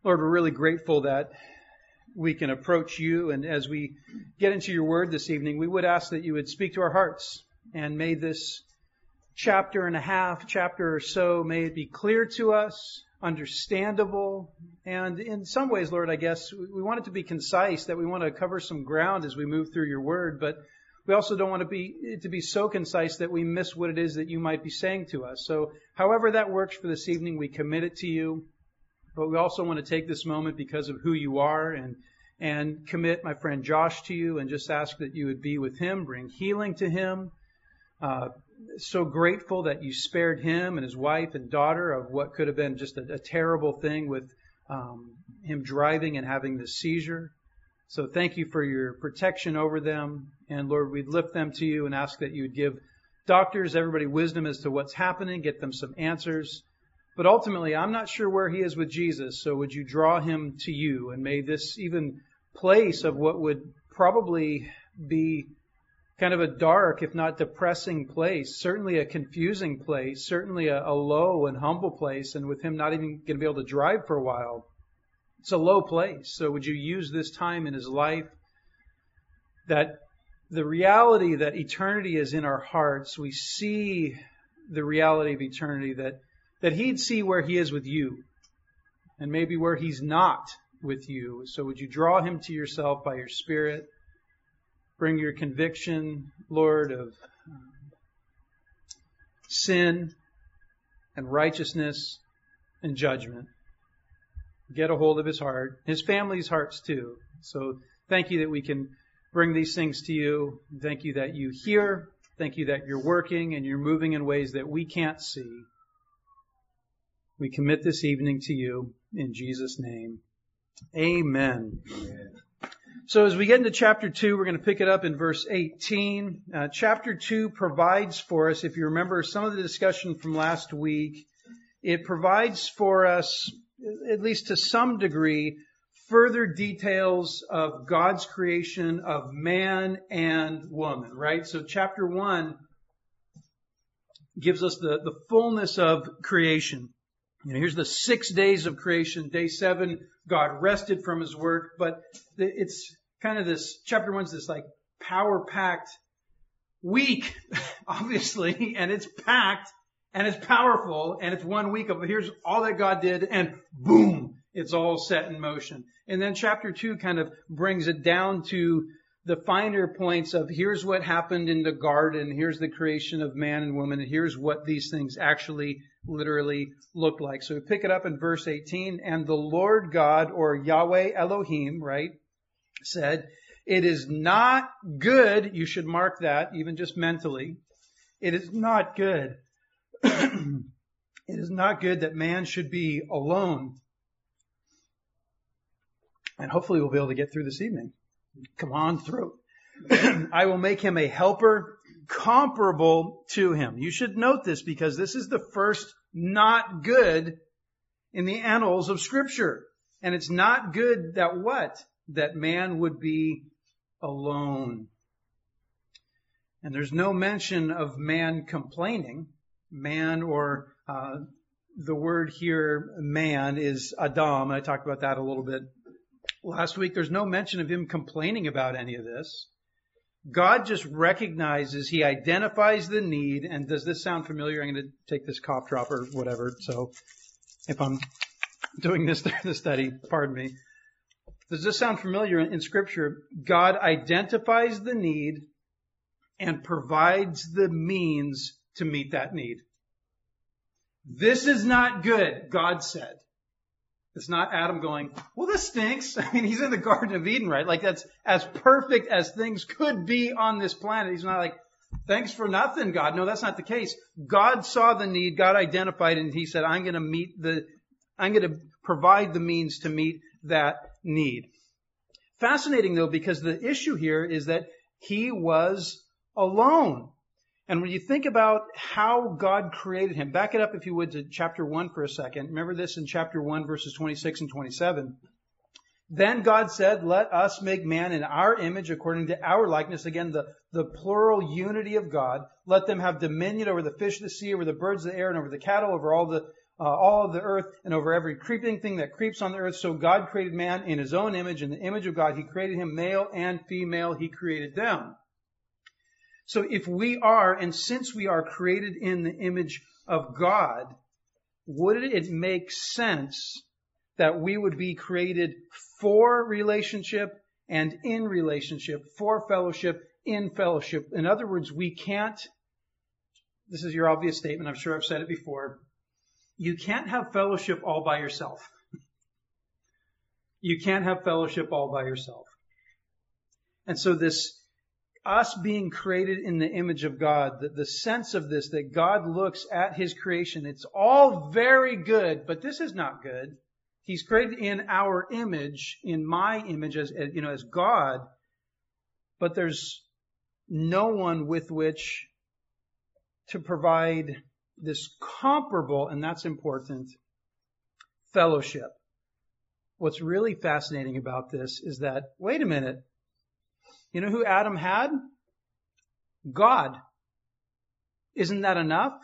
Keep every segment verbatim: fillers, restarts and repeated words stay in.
Lord, we're really grateful that we can approach you, and as we get into your word this evening, we would ask that you would speak to our hearts, and may this chapter and a half, chapter or so, may it be clear to us, understandable, and in some ways, Lord, I guess we want it to be concise, that we want to cover some ground as we move through your word, but we also don't want to be it to be so concise that we miss what it is that you might be saying to us. So however that works for this evening, we commit it to you. But we also want to take this moment because of who you are and and commit my friend Josh to you and just ask that you would be with him, bring healing to him. Uh, so grateful that you spared him and his wife and daughter of what could have been just a, a terrible thing with um, him driving and having this seizure. So thank you for your protection over them. And Lord, we lift them to you and ask that you would give doctors, everybody wisdom as to what's happening, get them some answers. But ultimately, I'm not sure where he is with Jesus, so would you draw him to you? And may this even place of what would probably be kind of a dark, if not depressing place, certainly a confusing place, certainly a, a low and humble place, and with him not even going to be able to drive for a while. It's a low place. So would you use this time in his life that the reality that eternity is in our hearts, we see the reality of eternity, that that he'd see where he is with you and maybe where he's not with you. So would you draw him to yourself by your Spirit? Bring your conviction, Lord, of sin and righteousness and judgment. Get a hold of his heart, his family's hearts too. So thank you that we can bring these things to you. Thank you that you hear. Thank you that you're working and you're moving in ways that we can't see. We commit this evening to you in Jesus' name. Amen. Amen. So as we get into chapter two, we're going to pick it up in verse eighteen. Uh, chapter two provides for us, if you remember some of the discussion from last week, it provides for us, at least to some degree, further details of God's creation of man and woman, right? So chapter one gives us the, the fullness of creation. You know, here's the six days of creation. Day seven, God rested from his work. But it's kind of this, chapter one's this like power-packed week, obviously. And it's packed and it's powerful. And it's one week of here's all that God did. And boom, it's all set in motion. And then chapter two kind of brings it down to the finer points of here's what happened in the garden, here's the creation of man and woman, and here's what these things actually literally look like. So we pick it up in verse eighteen, and the Lord God, or Yahweh Elohim, right, said, it is not good, you should mark that, even just mentally, it is not good, it is not good that man should be alone. And hopefully we'll be able to get through this evening. Come on through. I will make him a helper comparable to him. You should note this because this is the first not good in the annals of Scripture. And it's not good that what? That man would be alone. And there's no mention of man complaining. Man, or uh, the word here, man, is Adam. I talked about that a little bit last week. There's no mention of him complaining about any of this. God just recognizes, he identifies the need. And does this sound familiar? I'm going to take this cough drop or whatever. So if I'm doing this through the study, pardon me. Does this sound familiar in, in Scripture? God identifies the need and provides the means to meet that need. This is not good, God said. It's not Adam going, well, this stinks. I mean, he's in the Garden of Eden, right? Like that's as perfect as things could be on this planet. He's not like, thanks for nothing, God. No, that's not the case. God saw the need. God identified it, and he said, I'm going to meet the, I'm going to provide the means to meet that need. Fascinating though, because the issue here is that he was alone. And when you think about how God created him, back it up if you would to chapter one for a second. Remember this in chapter one, verses twenty-six and twenty-seven. Then God said, let us make man in our image according to our likeness. Again, the, the plural unity of God. Let them have dominion over the fish of the sea, over the birds of the air, and over the cattle, over all the uh, all of the earth and over every creeping thing that creeps on the earth. So God created man in his own image. In the image of God, he created him, male and female, he created them. So if we are, and since we are created in the image of God, would it make sense that we would be created for relationship and in relationship, for fellowship, in fellowship? In other words, we can't, this is your obvious statement, I'm sure I've said it before, you can't have fellowship all by yourself. You can't have fellowship all by yourself. And so this, us being created in the image of God, the, the sense of this, that God looks at his creation, it's all very good, but this is not good. He's created in our image, in my image as, you know, as God, but there's no one with which to provide this comparable, and that's important, fellowship. What's really fascinating about this is that, wait a minute, you know who Adam had? God. Isn't that enough?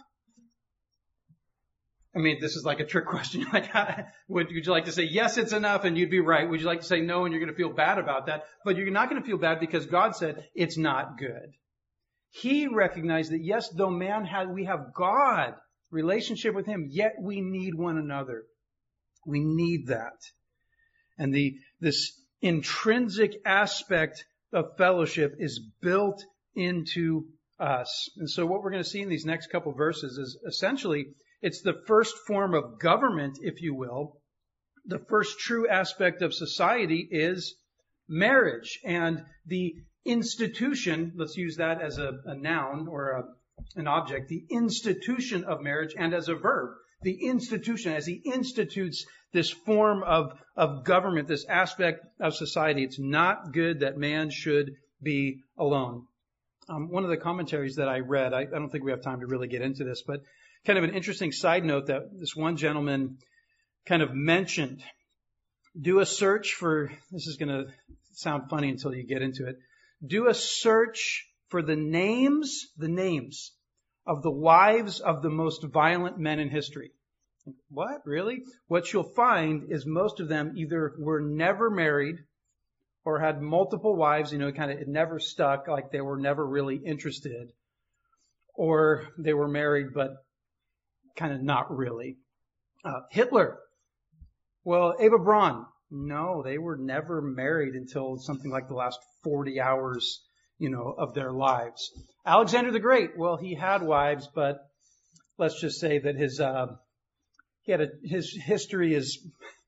I mean, this is like a trick question. Like, would you like to say, yes, it's enough, and you'd be right? Would you like to say no, and you're going to feel bad about that? But you're not going to feel bad because God said it's not good. He recognized that, yes, though man had, we have God, relationship with him, yet we need one another. We need that. And the, this intrinsic aspect of fellowship is built into us. And so what we're going to see in these next couple verses is essentially, it's the first form of government, if you will. The first true aspect of society is marriage. And the institution, let's use that as a, a noun or a, an object, the institution of marriage, and as a verb, the institution, as he institutes this form of, of government, this aspect of society. It's not good that man should be alone. Um, one of the commentaries that I read, I, I don't think we have time to really get into this, but kind of an interesting side note that this one gentleman kind of mentioned. Do a search for, this is going to sound funny until you get into it. Do a search for the names, the names of the wives of the most violent men in history. What? Really? What you'll find is most of them either were never married or had multiple wives, you know, kind of it never stuck, like they were never really interested, or they were married but kind of not really. Uh, Hitler. Well, Eva Braun. No, they were never married until something like the last forty hours, you know, of their lives. Alexander the Great. Well, he had wives, but let's just say that his, uh, he had a, his history is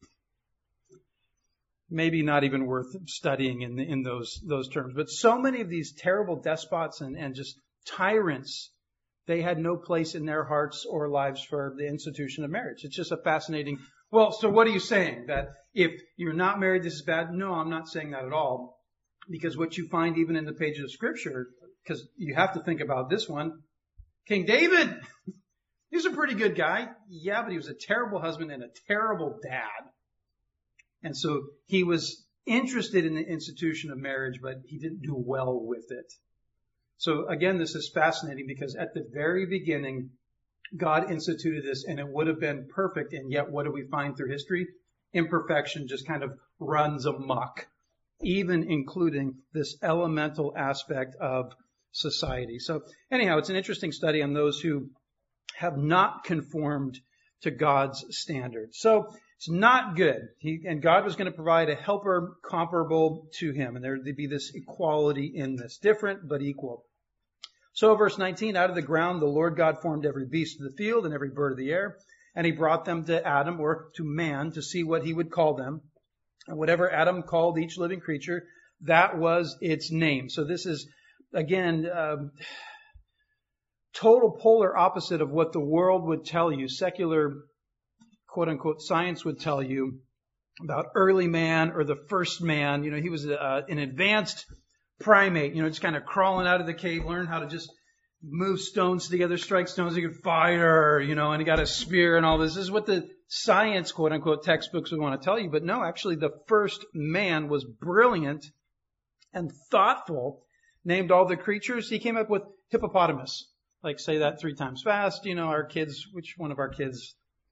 maybe not even worth studying in, in those, those terms. But so many of these terrible despots and, and just tyrants, they had no place in their hearts or lives for the institution of marriage. It's just a fascinating, well, so what are you saying? That if you're not married, this is bad? No, I'm not saying that at all. Because what you find even in the pages of Scripture, because you have to think about this one, King David, he was a pretty good guy. Yeah, but he was a terrible husband and a terrible dad. And so he was interested in the institution of marriage, but he didn't do well with it. So again, this is fascinating because at the very beginning, God instituted this and it would have been perfect. And yet what do we find through history? Imperfection just kind of runs amok, even including this elemental aspect of society. So anyhow, it's an interesting study on those who have not conformed to God's standards. So it's not good. He, and God was going to provide a helper comparable to him. And there would be this equality in this. Different, but equal. So verse nineteen, out of the ground the Lord God formed every beast of the field and every bird of the air. And he brought them to Adam, or to man, to see what he would call them. And whatever Adam called each living creature, that was its name. So this is, again, um, total polar opposite of what the world would tell you. Secular, quote-unquote, science would tell you about early man or the first man. You know, he was uh, an advanced primate, you know, just kind of crawling out of the cave, learn how to just move stones together, strike stones, he could fire, you know, and he got a spear and all this. This is what the science, quote-unquote, textbooks would want to tell you. But no, actually, the first man was brilliant and thoughtful, named all the creatures. He came up with hippopotamus. Like, say that three times fast. You know, our kids, which one of our kids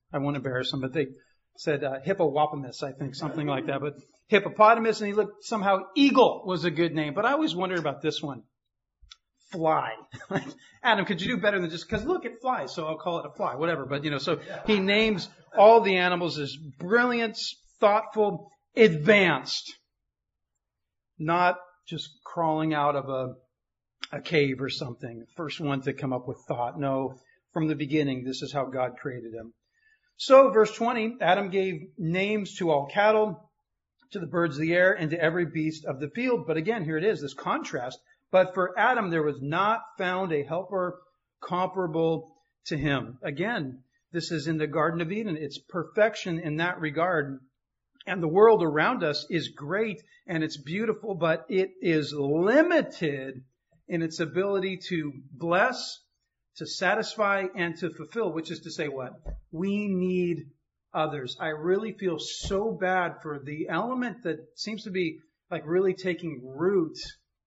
I won't embarrass them, but they said uh, hippopotamus, I think, something like that. But hippopotamus, and he looked somehow eagle was a good name. But I always wondered about this one. Fly. Adam, could you do better than just, because look, it flies, so I'll call it a fly, whatever. But, you know, so he names all the animals as brilliant, thoughtful, advanced, not just crawling out of a, a cave or something. First one to come up with thought. No, from the beginning, this is how God created him. So, verse twenty, Adam gave names to all cattle, to the birds of the air, and to every beast of the field. But again, here it is, this contrast. But for Adam, there was not found a helper comparable to him. Again, this is in the Garden of Eden. It's perfection in that regard. And the world around us is great and it's beautiful, but it is limited in its ability to bless, to satisfy, and to fulfill, which is to say what? We need others. I really feel so bad for the element that seems to be like really taking root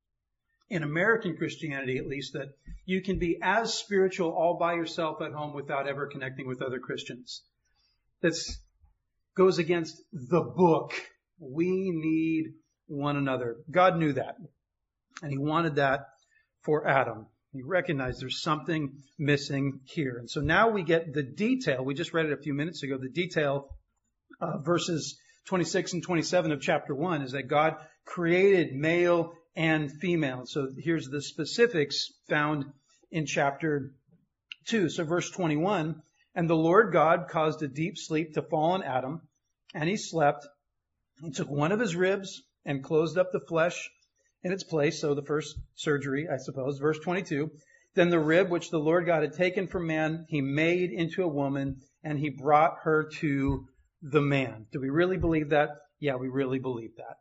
in American Christianity, at least, that you can be as spiritual all by yourself at home without ever connecting with other Christians. This goes against the book. We need one another. God knew that, and he wanted that for Adam. He recognized there's something missing here. And so now we get the detail. We just read it a few minutes ago. The detail, uh, verses twenty-six and twenty-seven of chapter one, is that God created male and female. So here's the specifics found in chapter two. So verse twenty-one, and the Lord God caused a deep sleep to fall on Adam, and he slept. He took one of his ribs and closed up the flesh in its place. So the first surgery, I suppose. Verse twenty-two, then the rib which the Lord God had taken from man, he made into a woman, and he brought her to the man. Do we really believe that? Yeah, we really believe that.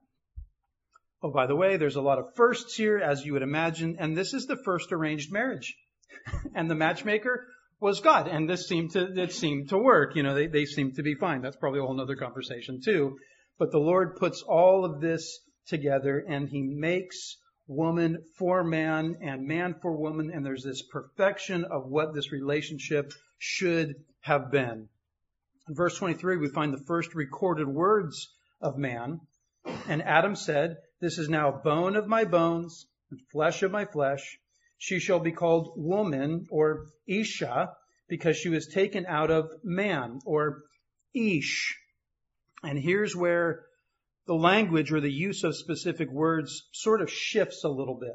Oh, by the way, there's a lot of firsts here, as you would imagine, and this is the first arranged marriage. And the matchmaker was God, and this seemed to, it seemed to work. You know, they, they seemed to be fine. That's probably a whole other conversation too. But the Lord puts all of this together, and he makes woman for man and man for woman, and there's this perfection of what this relationship should have been. In verse twenty-three, we find the first recorded words of man. And Adam said, this is now bone of my bones and flesh of my flesh. She shall be called woman, or Isha, because she was taken out of man, or Ish. And here's where the language or the use of specific words sort of shifts a little bit.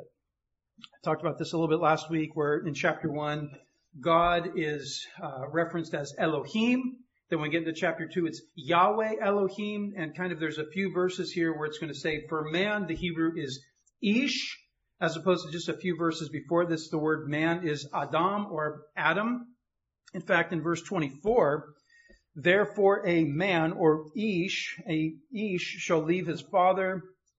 I talked about this a little bit last week, where in chapter one, God is uh, referenced as Elohim. Then when we get into chapter two, it's Yahweh Elohim, and kind of there's a few verses here where it's going to say, for man, the Hebrew is Ish, as opposed to just a few verses before this, the word man is Adam or Adam. In fact, in verse twenty-four, therefore a man or Ish, a Ish shall leave his father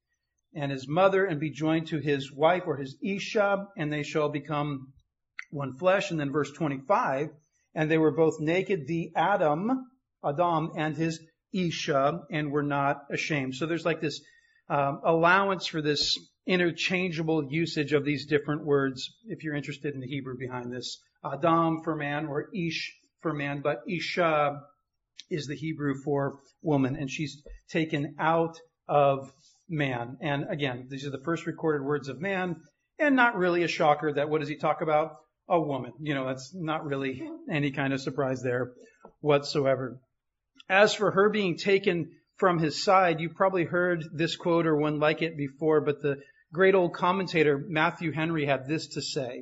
and his mother and be joined to his wife or his Isha, and they shall become one flesh. And then verse twenty-five, and they were both naked, the Adam, Adam and his Isha, and were not ashamed. So there's like this um, allowance for this interchangeable usage of these different words, if you're interested in the Hebrew behind this. Adam for man, or Ish for man, but Isha is the Hebrew for woman, and she's taken out of man. And again, these are the first recorded words of man, and not really a shocker that what does he talk about? A woman. You know, that's not really any kind of surprise there whatsoever. As for her being taken from his side, you probably heard this quote or one like it before, but the great old commentator Matthew Henry had this to say: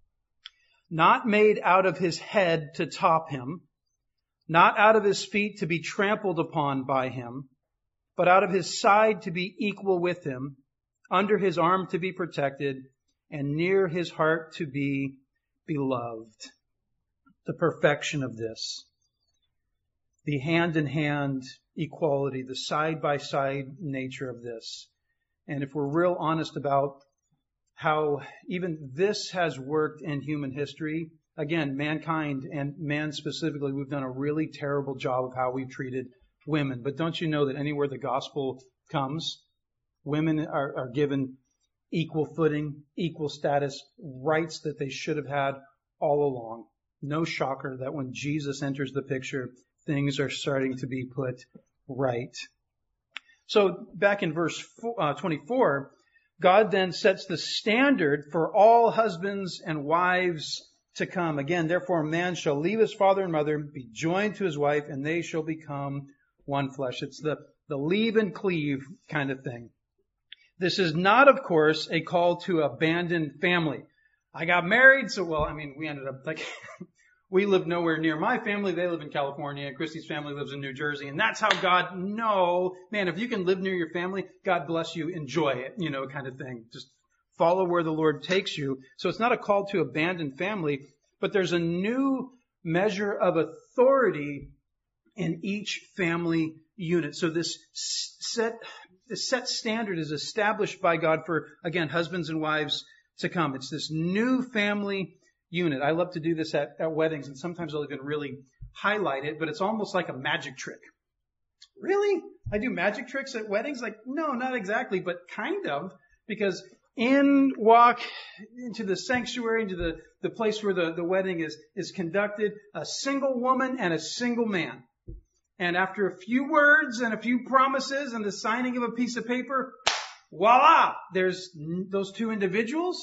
not made out of his head to top him, not out of his feet to be trampled upon by him, but out of his side to be equal with him, under his arm to be protected, and near his heart to be beloved. The perfection of this. The hand-in-hand equality, the side-by-side nature of this. And if we're real honest about how even this has worked in human history, again, mankind and man specifically, we've done a really terrible job of how we've treated women. But don't you know that anywhere the gospel comes, women are, are given equal footing, equal status, rights that they should have had all along. No shocker that when Jesus enters the picture, things are starting to be put right. So back in verse twenty-four, God then sets the standard for all husbands and wives to come. Again, therefore a man shall leave his father and mother, be joined to his wife, and they shall become one flesh. It's the, the leave and cleave kind of thing. This is not, of course, a call to abandon family. I got married, so well, I mean, we ended up like, we live nowhere near my family. They live in California. Christy's family lives in New Jersey. And that's how God, no, man, if you can live near your family, God bless you, enjoy it, you know, kind of thing. Just follow where the Lord takes you. So it's not a call to abandon family, but there's a new measure of authority in each family unit. So this set, this set standard is established by God for, again, husbands and wives to come. It's this new family unit. I love to do this at, at weddings, and sometimes I'll even really highlight it, but it's almost like a magic trick. Really? I do magic tricks at weddings? Like, no, not exactly, but kind of, because in walk into the sanctuary, into the, the place where the, the wedding is, is conducted, a single woman and a single man. And after a few words and a few promises and the signing of a piece of paper, voila, there's those two individuals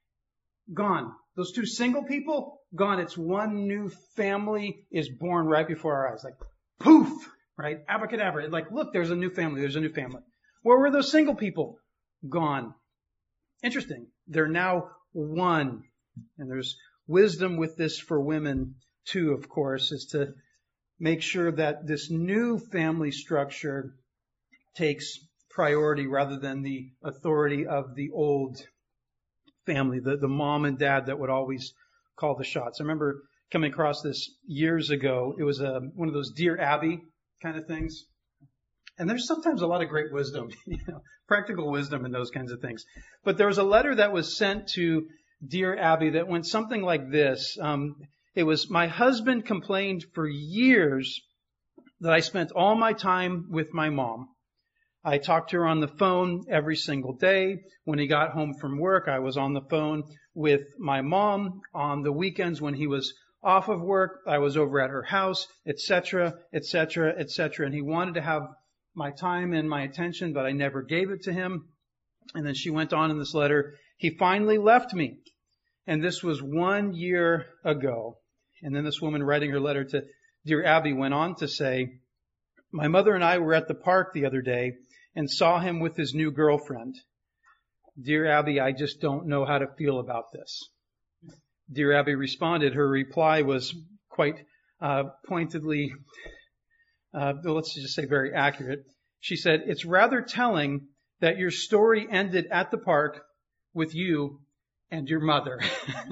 gone. Those two single people gone. It's one new family is born right before our eyes. Like, poof, right? Abracadabra. Like, look, there's a new family. There's a new family. Where were those single people? Gone. Interesting. They're now one. And there's wisdom with this for women too, of course, is to make sure that this new family structure takes priority rather than the authority of the old family, the, the mom and dad that would always call the shots. I remember coming across this years ago. It was a, one of those Dear Abby kind of things. And there's sometimes a lot of great wisdom, you know, practical wisdom in those kinds of things. But there was a letter that was sent to Dear Abby that went something like this. Um, it was, my husband complained for years that I spent all my time with my mom. I talked to her on the phone every single day. When he got home from work, I was on the phone with my mom. On the weekends when he was off of work, I was over at her house, et cetera, et cetera, et cetera. And he wanted to have my time and my attention, but I never gave it to him. And then she went on in this letter, he finally left me. And this was one year ago. And then this woman writing her letter to Dear Abby went on to say, my mother and I were at the park the other day and saw him with his new girlfriend. Dear Abby, I just don't know how to feel about this. Dear Abby responded. Her reply was quite uh, pointedly, uh, let's just say very accurate. She said, it's rather telling that your story ended at the park with you and your mother.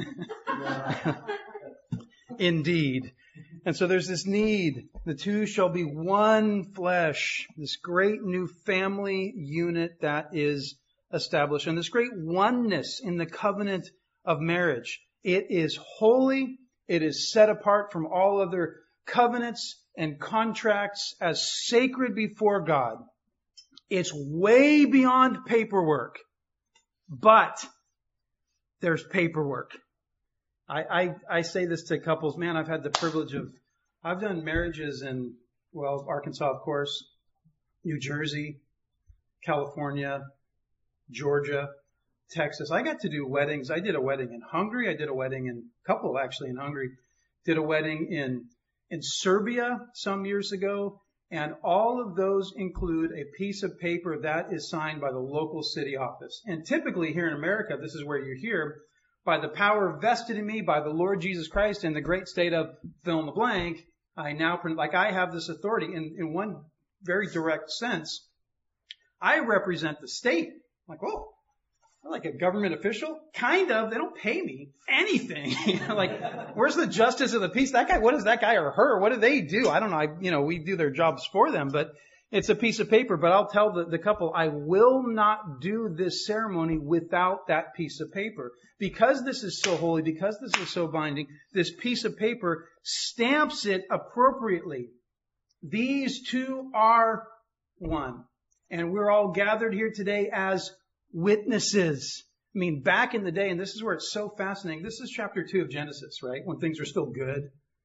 Indeed. And so there's this need. The two shall be one flesh. This great new family unit that is established. And this great oneness in the covenant of marriage. It is holy. It is set apart from all other covenants and contracts as sacred before God. It's way beyond paperwork. But there's paperwork. I, I, I say this to couples, man, I've had the privilege of, I've done marriages in, well, Arkansas, of course, New Jersey, California, Georgia, Texas. I got to do weddings. I did a wedding in Hungary. I did a wedding in, a couple actually in Hungary. Did a wedding in, in Serbia some years ago. And all of those include a piece of paper that is signed by the local city office. And typically here in America, this is where you're here, by the power vested in me by the Lord Jesus Christ in the great state of fill in the blank, I now, like I have this authority in, in one very direct sense. I represent the state. Like, oh, I'm like a government official? Kind of. They don't pay me anything. Like, where's the justice of the peace? That guy, what is that guy or her? What do they do? I don't know. I, you know, we do their jobs for them, but it's a piece of paper. But I'll tell the, the couple, I will not do this ceremony without that piece of paper. Because this is so holy, because this is so binding, this piece of paper stamps it appropriately. These two are one. And we're all gathered here today as witnesses. I mean, back in the day, and this is where it's so fascinating. This is chapter two of Genesis, right? When things are still good.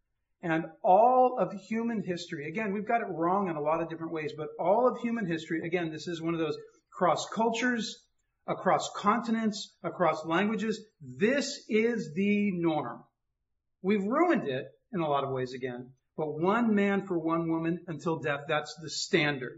And all of human history, again, we've got it wrong in a lot of different ways, but all of human history, again, this is one of those cross cultures, across continents, across languages. This is the norm. We've ruined it in a lot of ways again, but one man for one woman until death, that's the standard.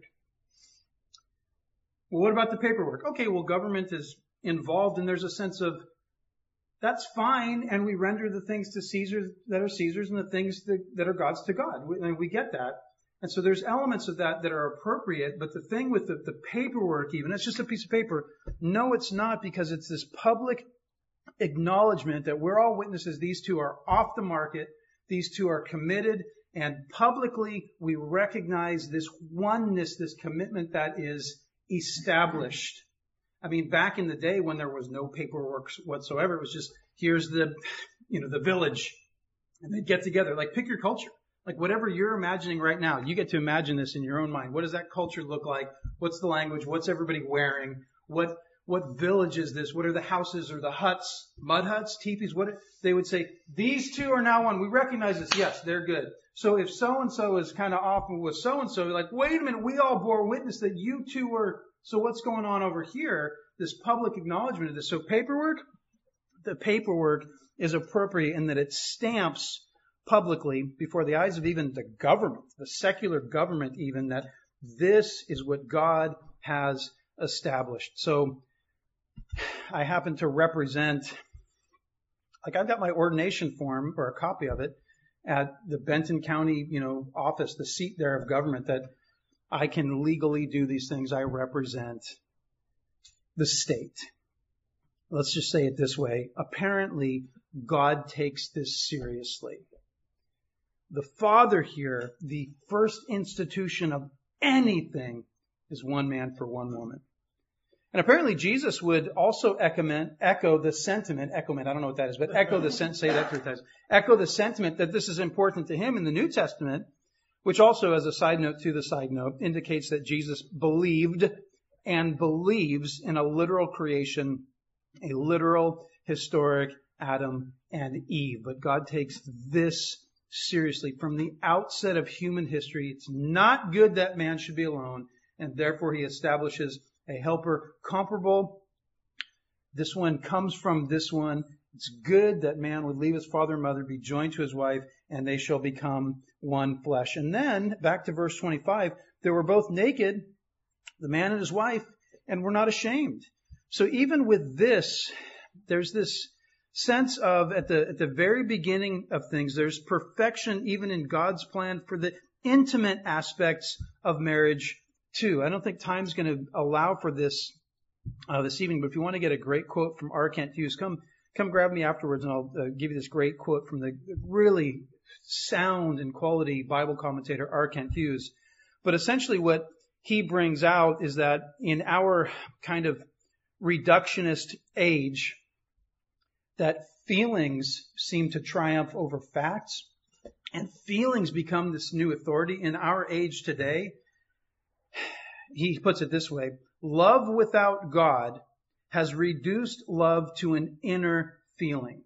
Well, what about the paperwork? Okay, well, government is involved and there's a sense of that's fine, and we render the things to Caesar that are Caesar's and the things that, that are God's to God. We, and we get that. And so there's elements of that that are appropriate, but the thing with the, the paperwork even, it's just a piece of paper. No, it's not, because it's this public acknowledgement that we're all witnesses. These two are off the market. These two are committed, and publicly we recognize this oneness, this commitment that is established. I mean, back in the day when there was no paperwork whatsoever, it was just, here's the, you know, the village, and they'd get together. Like, pick your culture. Like, whatever you're imagining right now, you get to imagine this in your own mind. What does that culture look like? What's the language? What's everybody wearing? What, what village is this? What are the houses or the huts? Mud huts? Teepees? What, they would say, these two are now one. We recognize this. Yes, they're good. So if so-and-so is kind of off with so-and-so, like, wait a minute, we all bore witness that you two were. So what's going on over here? This public acknowledgement of this. So paperwork, the paperwork is appropriate in that it stamps publicly before the eyes of even the government, the secular government even, that this is what God has established. So I happen to represent, like, I've got my ordination form or a copy of it at the Benton County, you know, office, the seat there of government, that I can legally do these things. I represent the state. Let's just say it this way. Apparently, God takes this seriously. The Father here, the first institution of anything, is one man for one woman. And apparently Jesus would also echo, echo the sentiment, echo, I don't know what that is, but echo the sentiment, say that three times, echo the sentiment that this is important to him in the New Testament, which also, as a side note to the side note, indicates that Jesus believed and believes in a literal creation, a literal, historic Adam and Eve. But God takes this seriously. From the outset of human history, it's not good that man should be alone, and therefore he establishes a helper comparable. This one comes from this one. It's good that man would leave his father and mother, be joined to his wife, and they shall become one flesh. And then, back to verse twenty-five, they were both naked, the man and his wife, and were not ashamed. So even with this, there's this sense of, at the, at the very beginning of things, there's perfection even in God's plan for the intimate aspects of marriage too. I don't think time's going to allow for this uh, this evening, but if you want to get a great quote from R. Kent Hughes, come come grab me afterwards and I'll uh, give you this great quote from the really sound and quality Bible commentator R. Kent Hughes. But essentially what he brings out is that in our kind of reductionist age, that feelings seem to triumph over facts, and feelings become this new authority. In our age today, he puts it this way: love without God has reduced love to an inner feeling.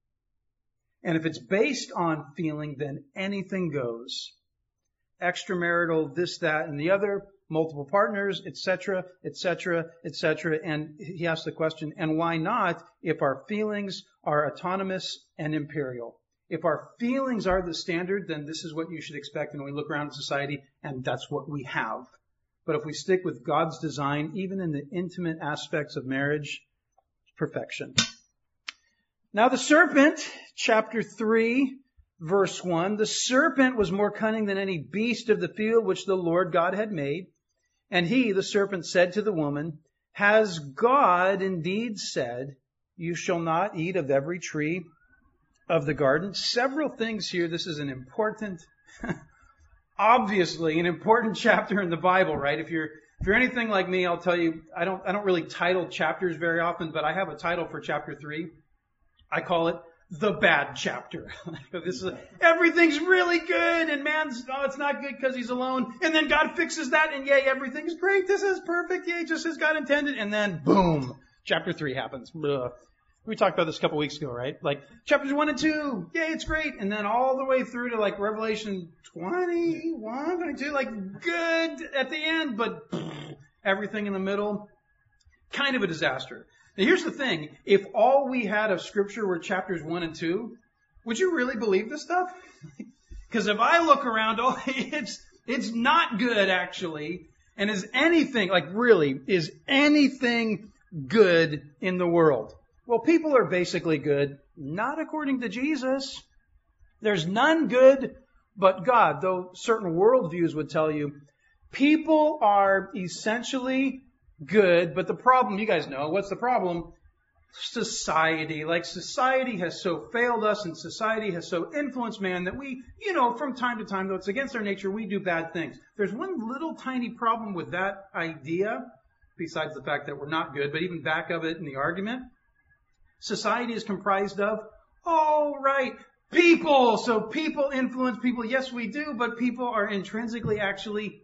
And if it's based on feeling, then anything goes. Extramarital, this, that, and the other, multiple partners, et cetera, et cetera, et cetera. And he asks the question, and why not if our feelings are autonomous and imperial? If our feelings are the standard, then this is what you should expect. And we look around society, and that's what we have. But if we stick with God's design, even in the intimate aspects of marriage, perfection. Now the serpent, chapter three, verse one, the serpent was more cunning than any beast of the field which the Lord God had made. And he, the serpent, said to the woman, has God indeed said, you shall not eat of every tree of the garden? Several things here. This is an important, obviously an important chapter in the Bible, right? If you're if you're anything like me, I'll tell you, I don't I don't really title chapters very often, but I have a title for chapter three. I call it the bad chapter. This is everything's really good, and man's oh, it's not good because he's alone, and then God fixes that, and yay, everything's great. This is perfect, yay, just as God intended, and then boom, chapter three happens. Ugh. We talked about this a couple weeks ago, right? Like chapters one and two, yay, it's great. And then all the way through to like Revelation twenty-one, twenty-two, like good at the end, but pff, everything in the middle, kind of a disaster. Now here's the thing. If all we had of Scripture were chapters one and two, would you really believe this stuff? Because if I look around, oh, it's, it's not good actually. And is anything, like really, is anything good in the world? Well, people are basically good, not according to Jesus. There's none good but God, though certain worldviews would tell you people are essentially good, but the problem, you guys know, what's the problem? Society. Like society has so failed us and society has so influenced man that we, you know, from time to time, though it's against our nature, we do bad things. There's one little tiny problem with that idea, besides the fact that we're not good, but even back of it in the argument. Society is comprised of, oh, right, people. So people influence people. Yes, we do, but people are intrinsically actually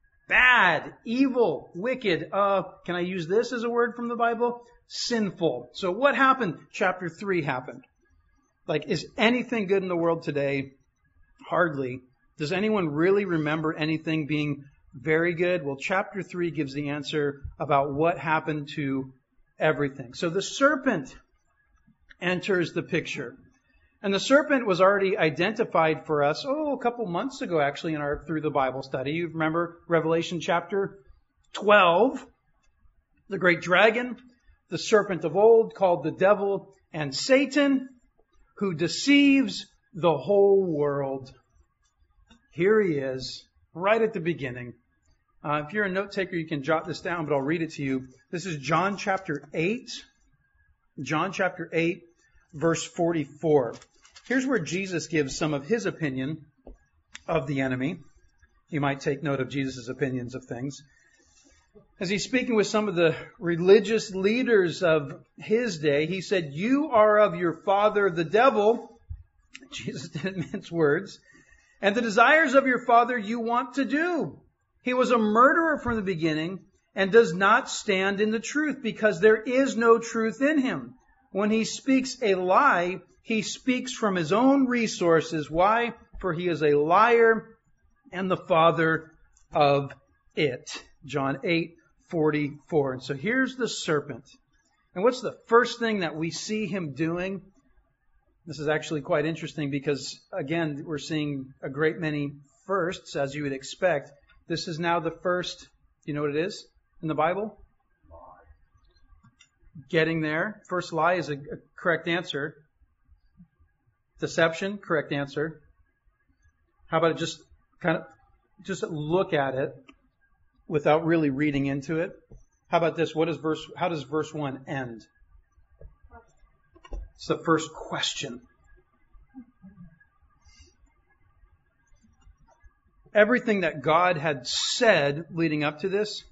bad, evil, wicked. Uh, can I use this as a word from the Bible? Sinful. So what happened? Chapter three happened. Like, is anything good in the world today? Hardly. Does anyone really remember anything being very good? Well, chapter three gives the answer about what happened to everything. So the serpent enters the picture. And the serpent was already identified for us, oh, a couple months ago, actually, in our Through the Bible study. You remember Revelation chapter twelve, the great dragon, the serpent of old, called the devil and Satan, who deceives the whole world. Here he is, right at the beginning. Uh, if you're a note taker, you can jot this down, but I'll read it to you. This is John chapter eight. John chapter eight, verse forty-four. Here's where Jesus gives some of his opinion of the enemy. You might take note of Jesus' opinions of things. As he's speaking with some of the religious leaders of his day, he said, "You are of your father the devil." Jesus didn't mince words. "And the desires of your father you want to do. He was a murderer from the beginning and does not stand in the truth because there is no truth in him. When he speaks a lie, he speaks from his own resources." Why? "For he is a liar and the father of it." John eight forty-four. And so here's the serpent. And what's the first thing that we see him doing? This is actually quite interesting because, again, we're seeing a great many firsts, as you would expect. This is now the first, you know what it is in the Bible? Getting there. First lie is a, a correct answer. Deception, correct answer. How about it just kind of, just look at it without really reading into it? How about this? What is verse, how does verse one end? It's the first question. Everything that God had said leading up to this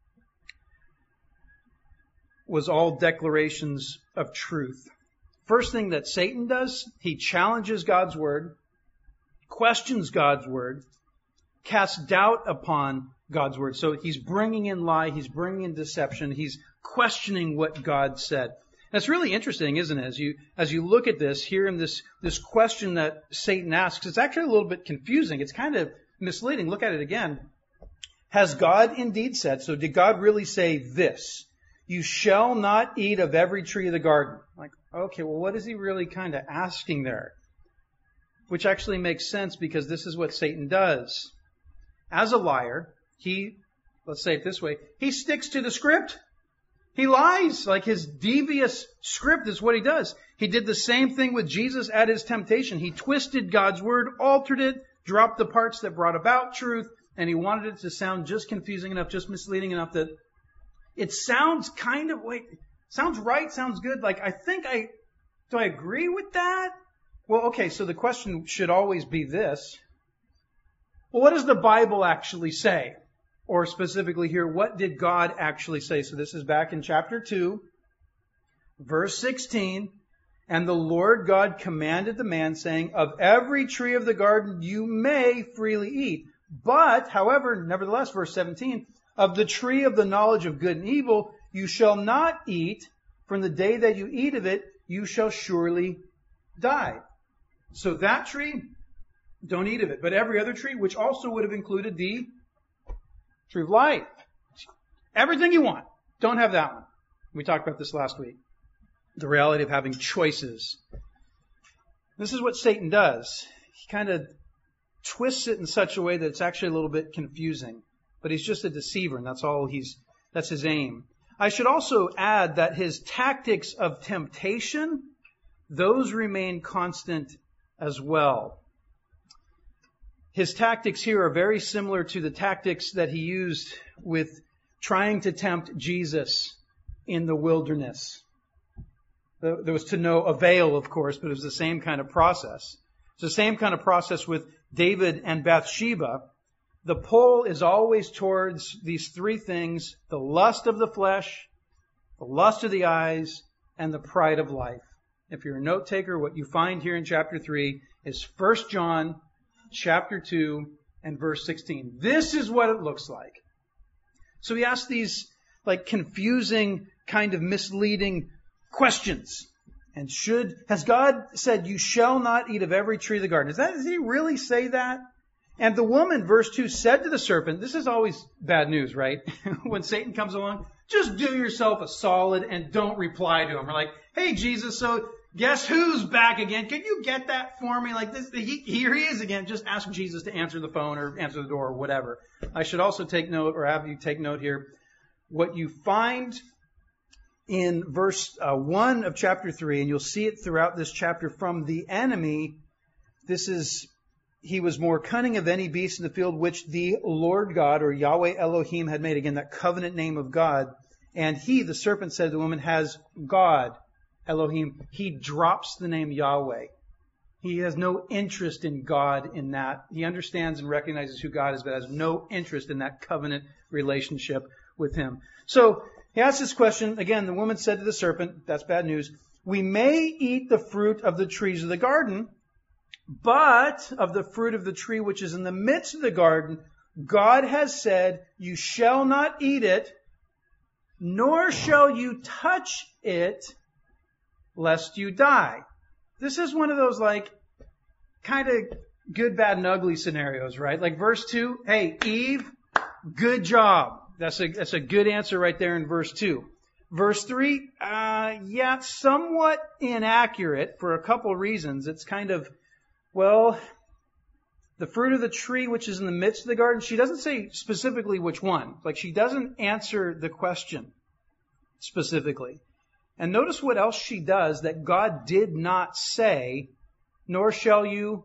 was all declarations of truth. First thing that Satan does, he challenges God's word, questions God's word, casts doubt upon God's word. So he's bringing in lie, he's bringing in deception, he's questioning what God said. And it's really interesting, isn't it? As you, as you look at this, here in this, this question that Satan asks, it's actually a little bit confusing. It's kind of misleading. Look at it again. Has God indeed said, so did God really say this? You shall not eat of every tree of the garden. Like, okay, well, what is he really kind of asking there? Which actually makes sense because this is what Satan does. As a liar, he, let's say it this way, he sticks to the script. He lies. Like his devious script is what he does. He did the same thing with Jesus at his temptation. He twisted God's word, altered it, dropped the parts that brought about truth, and he wanted it to sound just confusing enough, just misleading enough that it sounds kind of, wait, sounds right, sounds good. Like, I think I, do I agree with that? Well, okay, so the question should always be this. Well, what does the Bible actually say? Or specifically here, what did God actually say? So this is back in chapter two, verse sixteen. And the Lord God commanded the man, saying, of every tree of the garden you may freely eat. But, however, nevertheless, verse seventeen, of the tree of the knowledge of good and evil you shall not eat. From the day that you eat of it, you shall surely die. So that tree, don't eat of it. But every other tree, which also would have included the tree of life. Everything you want. Don't have that one. We talked about this last week. The reality of having choices. This is what Satan does. He kind of twists it in such a way that it's actually a little bit confusing. But he's just a deceiver, and that's all he's, that's his aim. I should also add that his tactics of temptation, those remain constant as well. His tactics here are very similar to the tactics that he used with trying to tempt Jesus in the wilderness. There was to no avail, of course, but it was the same kind of process. It's the same kind of process with David and Bathsheba. The pull is always towards these three things: the lust of the flesh, the lust of the eyes, and the pride of life. If you're a note taker, what you find here in chapter three is First John chapter two and verse sixteen. This is what it looks like. So he asks these like confusing, kind of misleading questions. And should, has God said, you shall not eat of every tree of the garden? Is that, does he really say that? And the woman, verse two, said to the serpent, this is always bad news, right? When Satan comes along, just do yourself a solid and don't reply to him. We're like, hey, Jesus, so guess who's back again? Can you get that for me? Like this, he, here he is again. Just ask Jesus to answer the phone or answer the door or whatever. I should also take note, or have you take note here, what you find in verse uh, one of chapter three, and you'll see it throughout this chapter from the enemy. This is, he was more cunning of any beast in the field which the Lord God, or Yahweh Elohim, had made. Again, that covenant name of God. And he, the serpent, said to the woman, has God, Elohim. He drops the name Yahweh. He has no interest in God in that. He understands and recognizes who God is, but has no interest in that covenant relationship with him. So he asks this question. Again, the woman said to the serpent, that's bad news, we may eat the fruit of the trees of the garden, but of the fruit of the tree which is in the midst of the garden, God has said, you shall not eat it, nor shall you touch it, lest you die. This is one of those like kind of good, bad, and ugly scenarios, right? Like verse two, hey, Eve, good job. That's a, that's a good answer right there in verse two. Verse three, uh, yeah, somewhat inaccurate for a couple of reasons. It's kind of, well, the fruit of the tree which is in the midst of the garden, she doesn't say specifically which one. Like she doesn't answer the question specifically. And notice what else she does that God did not say, nor shall you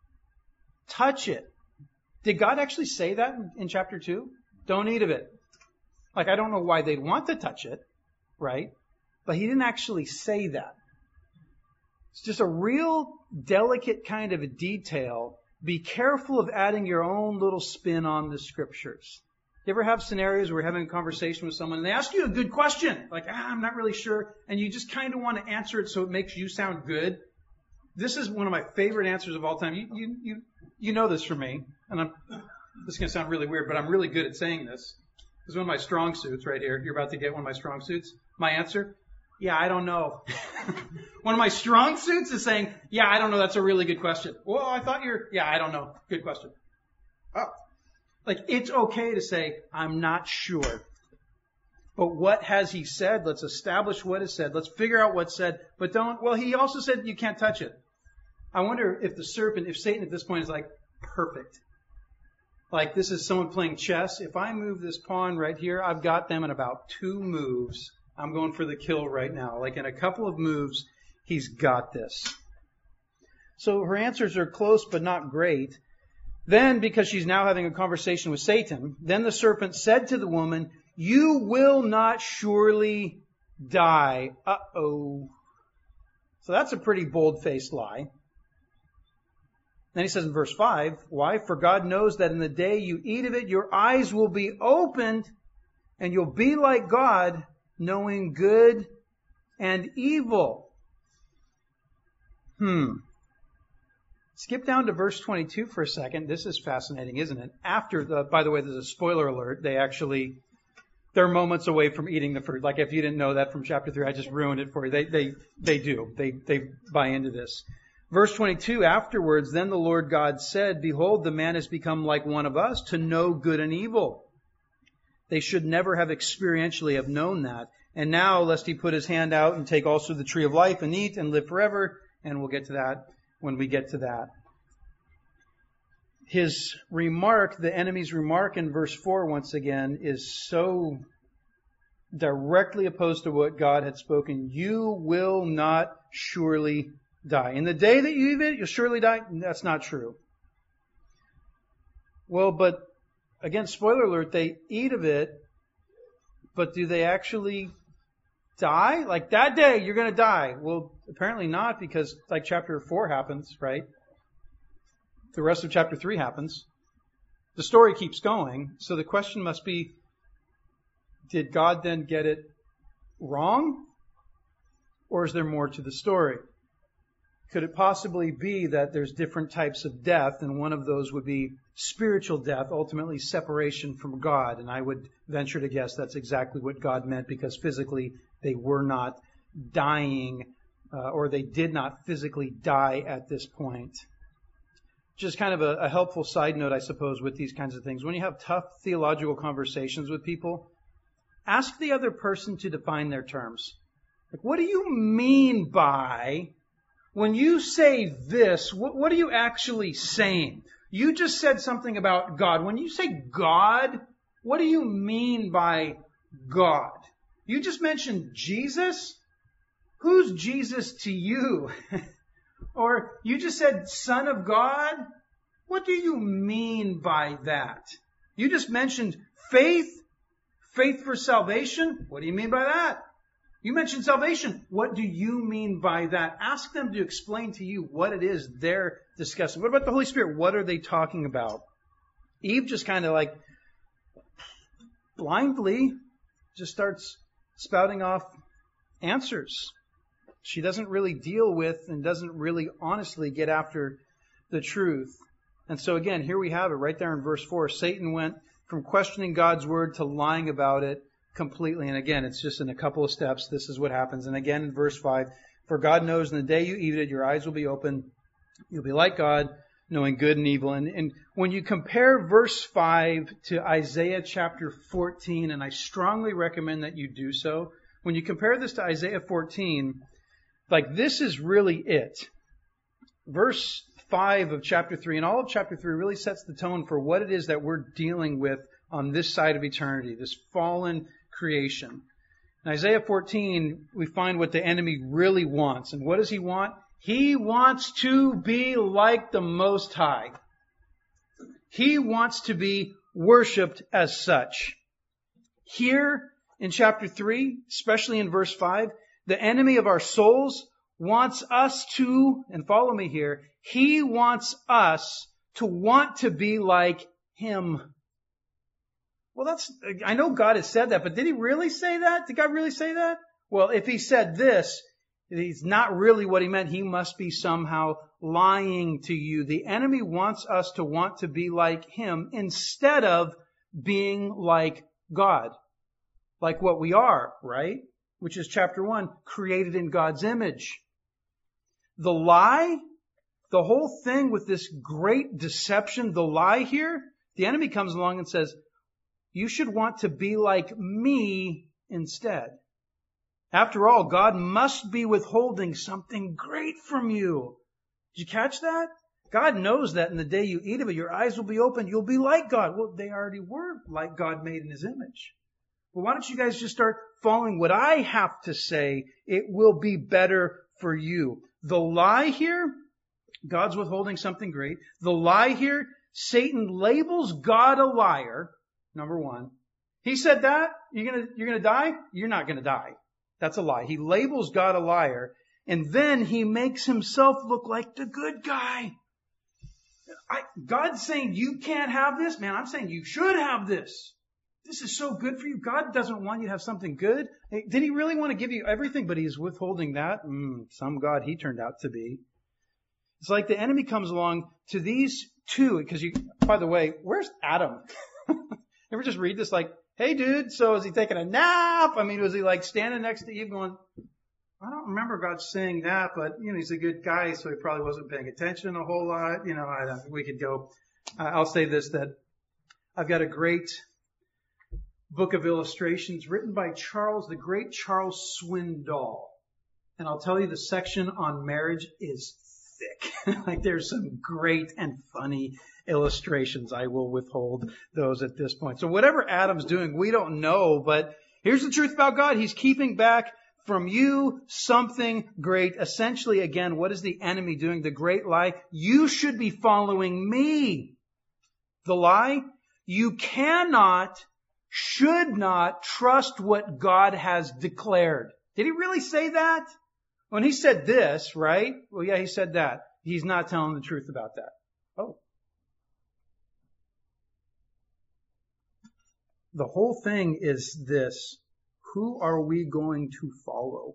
touch it. Did God actually say that in, in chapter two? Don't eat of it. Like, I don't know why they'd want to touch it, right? But he didn't actually say that. It's just a real delicate kind of a detail. Be careful of adding your own little spin on the scriptures. You ever have scenarios where you're having a conversation with someone and they ask you a good question, like, ah, I'm not really sure, and you just kind of want to answer it so it makes you sound good? This is one of my favorite answers of all time. You you you, you know this from me, and I'm, this is going to sound really weird, but I'm really good at saying this. This is one of my strong suits right here. You're about to get one of my strong suits. My answer? Yeah, I don't know. One of my strong suits is saying, yeah, I don't know. That's a really good question. Well, I thought you're, yeah, I don't know. Good question. Oh. Like, it's okay to say, I'm not sure. But what has he said? Let's establish what is said. Let's figure out what's said. But don't, well, he also said you can't touch it. I wonder if the serpent, if Satan at this point is like, perfect. Like, this is someone playing chess. If I move this pawn right here, I've got them in about two moves. I'm going for the kill right now. Like, in a couple of moves, he's got this. So her answers are close but not great. Then, because she's now having a conversation with Satan, then the serpent said to the woman, you will not surely die. Uh-oh. So that's a pretty bold-faced lie. Then he says in verse five, why? For God knows that in the day you eat of it, your eyes will be opened, and you'll be like God, knowing good and evil. Hmm. Skip down to verse twenty-two for a second. This is fascinating, isn't it? After the, by the way, there's a spoiler alert. They actually they're moments away from eating the fruit. Like if you didn't know that from chapter three, I just ruined it for you. They, they, they do. They, they buy into this. Verse twenty-two, afterwards, then the Lord God said, behold, the man has become like one of us to know good and evil. They should never have experientially have known that. And now, lest he put his hand out and take also the tree of life and eat and live forever. And we'll get to that when we get to that. His remark, the enemy's remark in verse four, once again, is so directly opposed to what God had spoken. You will not surely die. In the day that you eat it, you'll surely die. That's not true. Well, but again, spoiler alert, they eat of it, but do they actually die? Like that day, you're going to die. Well, apparently not, because like chapter four happens, right? The rest of chapter three happens. The story keeps going. So the question must be, did God then get it wrong? Or is there more to the story? Could it possibly be that there's different types of death, and one of those would be spiritual death, ultimately separation from God? And I would venture to guess that's exactly what God meant, because physically they were not dying, uh, or they did not physically die at this point. Just kind of a, a helpful side note, I suppose, with these kinds of things. When you have tough theological conversations with people, ask the other person to define their terms. Like, what do you mean by, when you say this, what, what are you actually saying? You just said something about God. When you say God, what do you mean by God? You just mentioned Jesus? Who's Jesus to you? Or you just said Son of God? What do you mean by that? You just mentioned faith, faith for salvation. What do you mean by that? You mentioned salvation. What do you mean by that? Ask them to explain to you what it is they're discussing. What about the Holy Spirit? What are they talking about? Eve just kind of like blindly just starts spouting off answers. She doesn't really deal with and doesn't really honestly get after the truth. And so again, here we have it right there in verse four. Satan went from questioning God's word to lying about it completely. And again, it's just in a couple of steps. This is what happens. And again, in verse five, for God knows in the day you eat it, your eyes will be open. You'll be like God, knowing good and evil. And, and when you compare verse five to Isaiah chapter fourteen, and I strongly recommend that you do so, when you compare this to Isaiah fourteen, like this is really it. Verse five of chapter three and all of chapter three really sets the tone for what it is that we're dealing with on this side of eternity, this fallen creation. In Isaiah fourteen, we find what the enemy really wants. And what does he want? He wants to be like the Most High. He wants to be worshipped as such. Here in chapter three, especially in verse five, the enemy of our souls wants us to, and follow me here, he wants us to want to be like him. Well, that's, I know God has said that, but did he really say that? Did God really say that? Well, if he said this, he's not really what he meant. He must be somehow lying to you. The enemy wants us to want to be like him instead of being like God. Like what we are, right? Which is chapter one, created in God's image. The lie, the whole thing with this great deception, the lie here, the enemy comes along and says, you should want to be like me instead. After all, God must be withholding something great from you. Did you catch that? God knows that in the day you eat of it, your eyes will be open. You'll be like God. Well, they already were like God made in his image. Well, why don't you guys just start following what I have to say? It will be better for you. The lie here, God's withholding something great. The lie here, Satan labels God a liar, number one. He said that, you're gonna, you're gonna die? You're not gonna die. That's a lie. He labels God a liar, and then he makes himself look like the good guy. I, God's saying you can't have this? Man, I'm saying you should have this. This is so good for you. God doesn't want you to have something good. Did he really want to give you everything, but he's withholding that? Mm, some God he turned out to be. It's like the enemy comes along to these two, because you, by the way, where's Adam? Ever just read this like, hey dude, so is he taking a nap? I mean, was he like standing next to you going, I don't remember God saying that, but you know, he's a good guy, so he probably wasn't paying attention a whole lot. You know, I don't, we could go. Uh, I'll say this, that I've got a great book of illustrations written by Charles, the great Charles Swindoll. And I'll tell you, the section on marriage is thick. Like there's some great and funny illustrations. I will withhold those at this point. So whatever Adam's doing, we don't know, but here's the truth about God. He's keeping back from you something great. Essentially, again, what is the enemy doing? The great lie. You should be following me. The lie. You cannot, should not trust what God has declared. Did he really say that? When he said this, right? Well, yeah, he said that. He's not telling the truth about that. Oh. The whole thing is this. Who are we going to follow?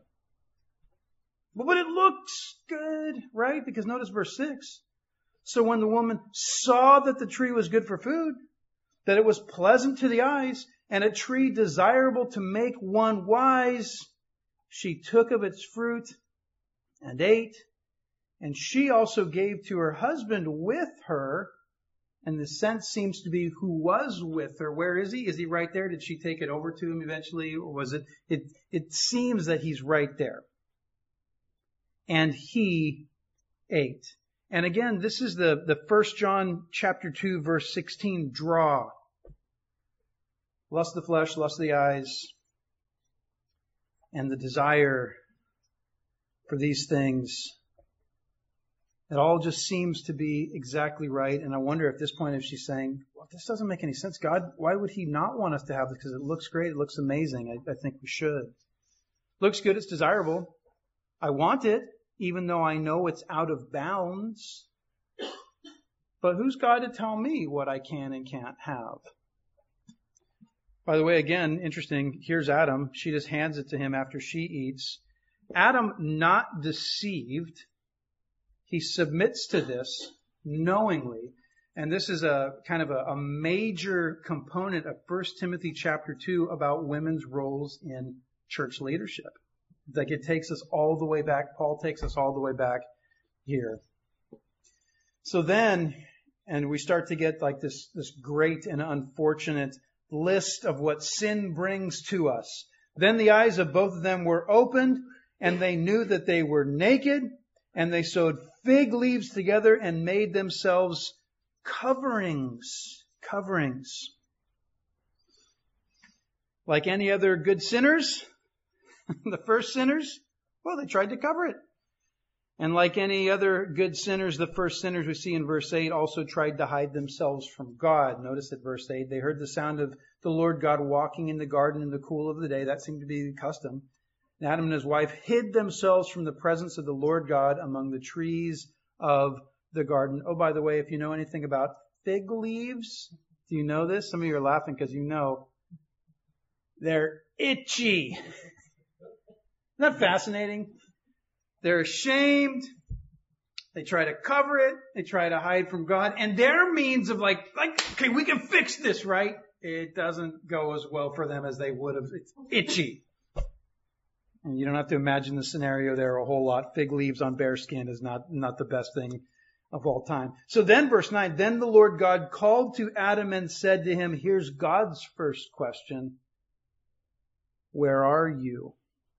But it looks good, right? Because notice verse six. So when the woman saw that the tree was good for food, that it was pleasant to the eyes, and a tree desirable to make one wise, she took of its fruit and ate, and she also gave to her husband with her. And the sense seems to be who was with her. Where is he? Is he right there? Did she take it over to him eventually? Or was it, it, it seems that he's right there. And he ate. And again, this is the, the First John chapter two, verse sixteen draw. Lust of the flesh, lust of the eyes, and the desire for these things. It all just seems to be exactly right. And I wonder at this point if she's saying, well, this doesn't make any sense. God, why would he not want us to have this? Because it looks great. It looks amazing. I, I think we should. Looks good. It's desirable. I want it, even though I know it's out of bounds. But who's God to tell me what I can and can't have? By the way, again, interesting. Here's Adam. She just hands it to him after she eats. Adam, not deceived. He submits to this knowingly. And this is a kind of a, a major component of First Timothy chapter two about women's roles in church leadership. Like it takes us all the way back. Paul takes us all the way back here. So then, and we start to get like this, this great and unfortunate list of what sin brings to us. Then the eyes of both of them were opened, and they knew that they were naked, and they sewed fig leaves together and made themselves coverings. Coverings. Like any other good sinners, the first sinners, well, they tried to cover it. And like any other good sinners, the first sinners we see in verse eight also tried to hide themselves from God. Notice at verse eight, they heard the sound of the Lord God walking in the garden in the cool of the day. That seemed to be the custom. And Adam and his wife hid themselves from the presence of the Lord God among the trees of the garden. Oh, by the way, if you know anything about fig leaves, do you know this? Some of you are laughing because you know. They're itchy. Isn't that fascinating? They're ashamed. They try to cover it. They try to hide from God. And their means of like, like, okay, we can fix this, right? It doesn't go as well for them as they would have. It's itchy. And you don't have to imagine the scenario there a whole lot. Fig leaves on bare skin is not, not the best thing of all time. So then verse nine, then the Lord God called to Adam and said to him, here's God's first question. Where are you?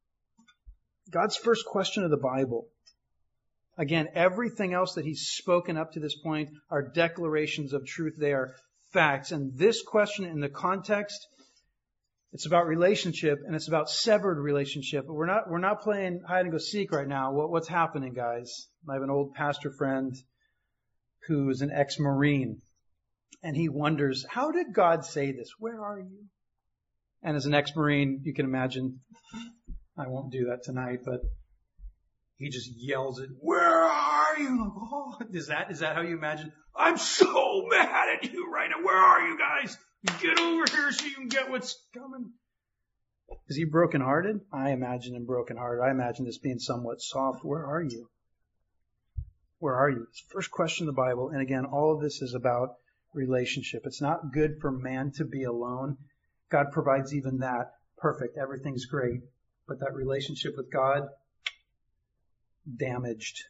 God's first question of the Bible. Again, everything else that he's spoken up to this point are declarations of truth. They are facts. And this question in the context, it's about relationship, and it's about severed relationship. But we're not, we're not playing hide and go seek right now. What, what's happening, guys? I have an old pastor friend who's an ex-Marine, and he wonders, how did God say this? Where are you? And as an ex-Marine, you can imagine, I won't do that tonight, but he just yells it, where are you? Oh, is that, is that how you imagine? I'm so mad at you right now. Where are you guys? Get over here so you can get what's coming. Is he brokenhearted? I imagine him brokenhearted. I imagine this being somewhat soft. Where are you? Where are you? It's the first question of the Bible. And again, all of this is about relationship. It's not good for man to be alone. God provides even that. Perfect. Everything's great. But that relationship with God, damaged.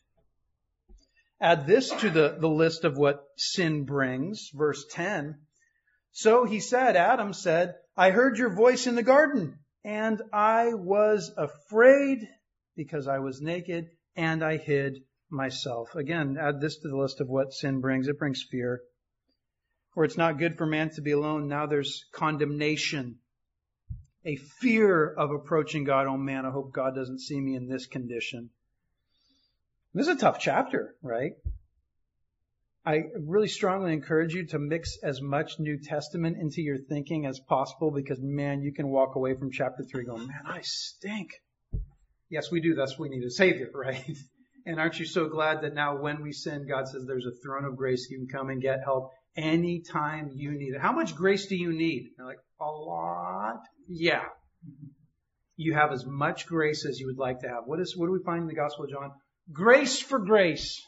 Add this to the, the list of what sin brings. Verse ten. So he said, Adam said, I heard your voice in the garden, and I was afraid because I was naked, and I hid myself. Again, add this to the list of what sin brings. It brings fear. For it's not good for man to be alone. Now there's condemnation. A fear of approaching God. Oh man, I hope God doesn't see me in this condition. This is a tough chapter, right? I really strongly encourage you to mix as much New Testament into your thinking as possible, because man, you can walk away from chapter three going, man, I stink. Yes, we do. That's what we need, a Savior, right? And aren't you so glad that now when we sin, God says there's a throne of grace. You can come and get help anytime you need it. How much grace do you need? You're like, a lot? Yeah. You have as much grace as you would like to have. What is, what do we find in the Gospel of John? Grace for grace.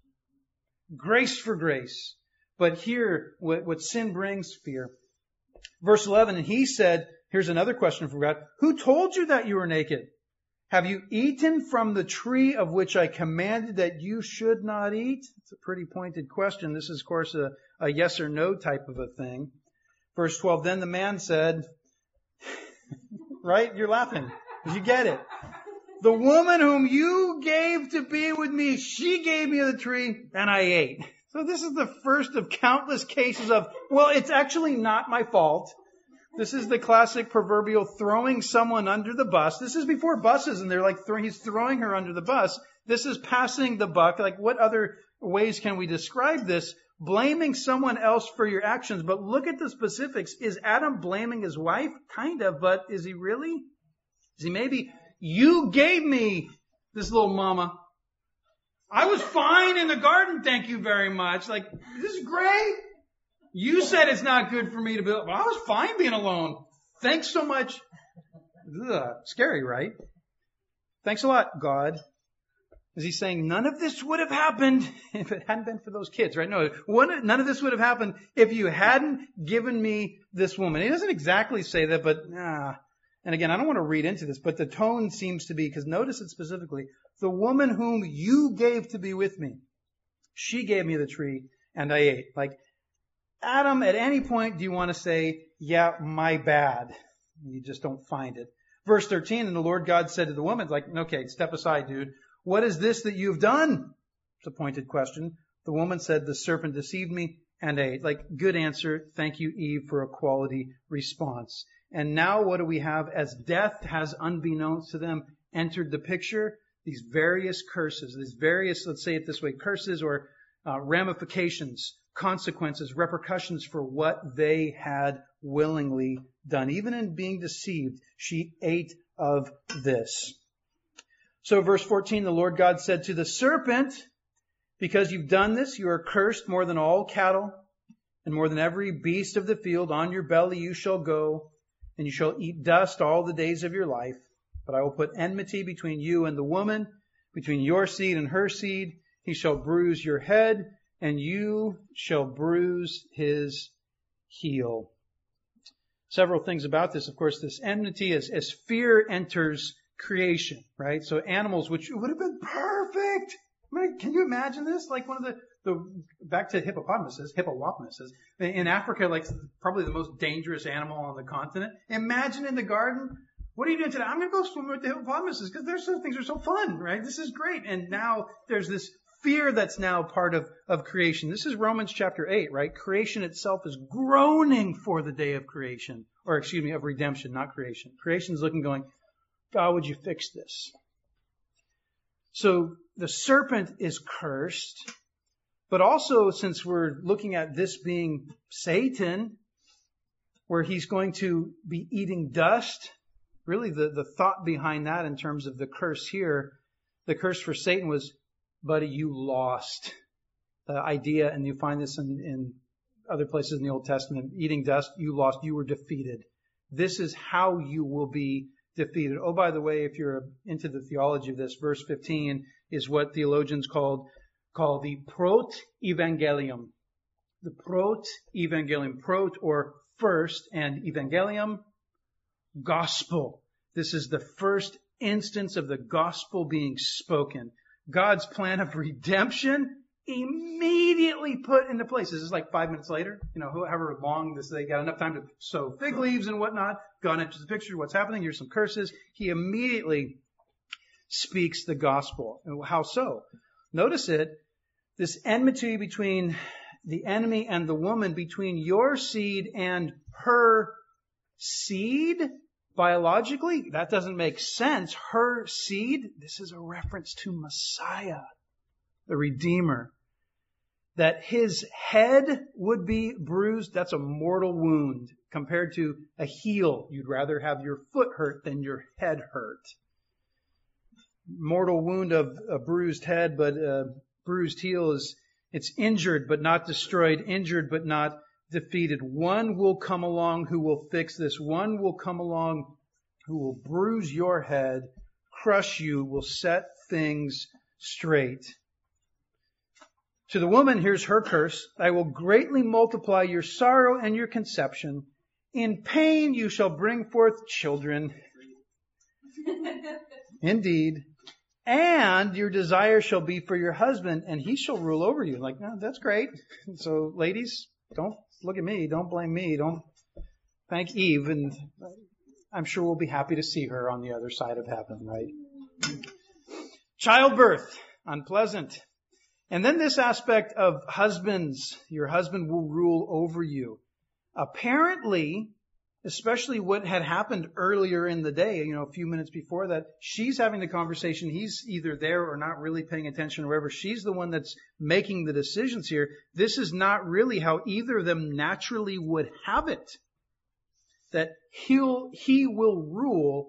Grace for grace. But here, what, what sin brings, fear. Verse eleven, and he said, here's another question from God. Who told you that you were naked? Have you eaten from the tree of which I commanded that you should not eat? It's a pretty pointed question. This is, of course, a, a yes or no type of a thing. Verse twelve, then the man said, right? You're laughing. You get it. The woman whom you gave to be with me, she gave me of the tree, and I ate. So this is the first of countless cases of, well, it's actually not my fault. This is the classic proverbial throwing someone under the bus. This is before buses, and they're like, th- he's throwing her under the bus. This is passing the buck. Like, what other ways can we describe this? Blaming someone else for your actions. But look at the specifics. Is Adam blaming his wife? Kind of, but is he really? Is he maybe... You gave me this little mama. I was fine in the garden, thank you very much. Like, this is great. You said it's not good for me to build. Well, I was fine being alone. Thanks so much. Ugh, scary, right? Thanks a lot, God. Is he saying none of this would have happened if it hadn't been for those kids, right? No, one, none of this would have happened if you hadn't given me this woman. He doesn't exactly say that, but ah. And again, I don't want to read into this, but the tone seems to be, because notice it specifically, the woman whom you gave to be with me, she gave me the tree and I ate. Like, Adam, at any point do you want to say, yeah, my bad? You just don't find it. Verse thirteen, and the Lord God said to the woman, like, okay, step aside, dude. What is this that you've done? It's a pointed question. The woman said, the serpent deceived me and I ate. Like, good answer. Thank you, Eve, for a quality response. And now what do we have? As death has, unbeknownst to them, entered the picture, these various curses, these various, let's say it this way, curses or uh, ramifications, consequences, repercussions for what they had willingly done. Even in being deceived, she ate of this. So verse fourteen, the Lord God said to the serpent, because you've done this, you are cursed more than all cattle and more than every beast of the field. On your belly you shall go, and you shall eat dust all the days of your life. But I will put enmity between you and the woman, between your seed and her seed. He shall bruise your head, and you shall bruise his heel. Several things about this. Of course, this enmity is as fear enters creation, right? So animals, which would have been perfect. I mean, can you imagine this? Like one of the The, back to hippopotamuses, hippopotamuses. In Africa, like probably the most dangerous animal on the continent. Imagine in the garden, what are you doing today? I'm going to go swim with the hippopotamuses because there's some things are so fun, right? This is great. And now there's this fear that's now part of, of creation. This is Romans chapter eight, right? Creation itself is groaning for the day of creation, or excuse me, of redemption, not creation. Creation's looking, going, God, would you fix this? So the serpent is cursed. But also, since we're looking at this being Satan, where he's going to be eating dust, really the, the thought behind that in terms of the curse here, the curse for Satan was, buddy, you lost. The idea, and you find this in, in other places in the Old Testament, eating dust, you lost, you were defeated. This is how you will be defeated. Oh, by the way, if you're into the theology of this, verse fifteen is what theologians called called the prot-evangelium. The prot-evangelium. Prot or first, and evangelium, gospel. This is the first instance of the gospel being spoken. God's plan of redemption immediately put into place. This is like five minutes later, you know, however long this, they got enough time to sow fig leaves and whatnot. God enters the picture, what's happening, here's some curses. He immediately speaks the gospel. How so? Notice it, this enmity between the enemy and the woman, between your seed and her seed, biologically, that doesn't make sense. Her seed, this is a reference to Messiah, the Redeemer. That his head would be bruised, that's a mortal wound compared to a heel. You'd rather have your foot hurt than your head hurt. Mortal wound of a bruised head, but a bruised heel is, it's injured but not destroyed, injured but not defeated. One will come along who will fix this. One will come along who will bruise your head, crush you, will set things straight. To the woman, here's her curse. I will greatly multiply your sorrow and your conception. In pain you shall bring forth children. Indeed. And your desire shall be for your husband, and he shall rule over you. Like, no, that's great. So, ladies, don't look at me. Don't blame me. Don't thank Eve. And I'm sure we'll be happy to see her on the other side of heaven, right? Childbirth, unpleasant. And then this aspect of husbands. Your husband will rule over you. Apparently, especially what had happened earlier in the day, you know, a few minutes before that, she's having the conversation. He's either there or not really paying attention or whatever. She's the one that's making the decisions here. This is not really how either of them naturally would have it. That he'll, he will rule